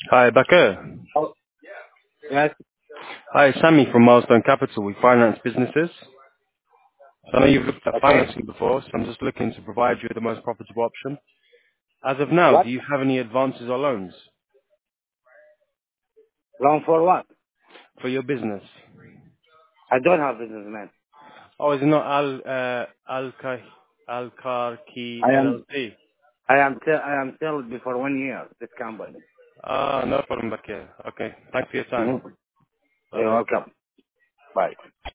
Hi, Bakir. Oh, yes. Hi, Sammy from Milestone Capital. We finance businesses. I know you've looked at Okay. financing before, so I'm just looking to provide you with the most profitable option. As of now, do What? you have any advances or loans Loan for what? for your business? I don't have business, man. Oh, is it not Al-Karki I am, LLC? I am still before 1 year, this company. Ah, no problem, Bakir. Okay, thanks for your time. Mm-hmm. You're Bye-bye. welcome. Bye.